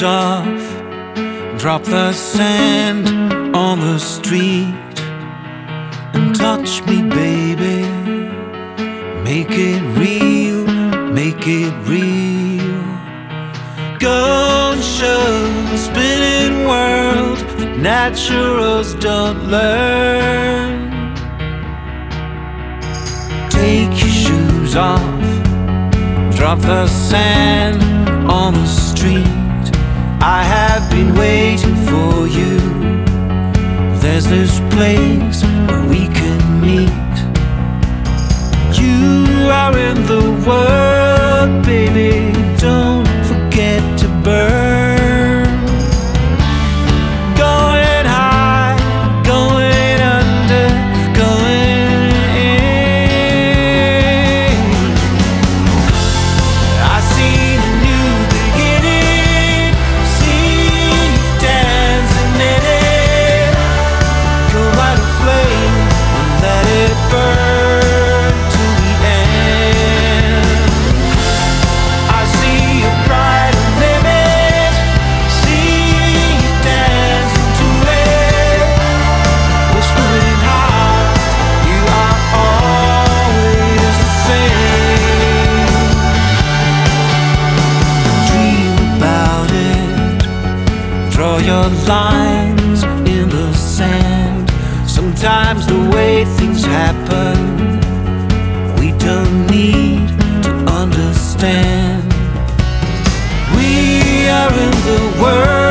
shoes off, drop the sand on the street, and touch me, baby. Make it real, make it real. Go and show the spinning world that naturals don't learn. Take your shoes off, drop the sand on the street. I have been waiting for you. There's this place where we can meet. You are in the world, baby. Don't forget to burn. Going high, going under, going in. I see a new beginning. See you dancing in it. Go light a flame and let it burn to the end. I see a brighter limit. See you dancing to it. Whispering high, you are always the same. Dream about it. Draw your lines in the sand. Sometimes the way things happen, we don't need to understand. We are in the world.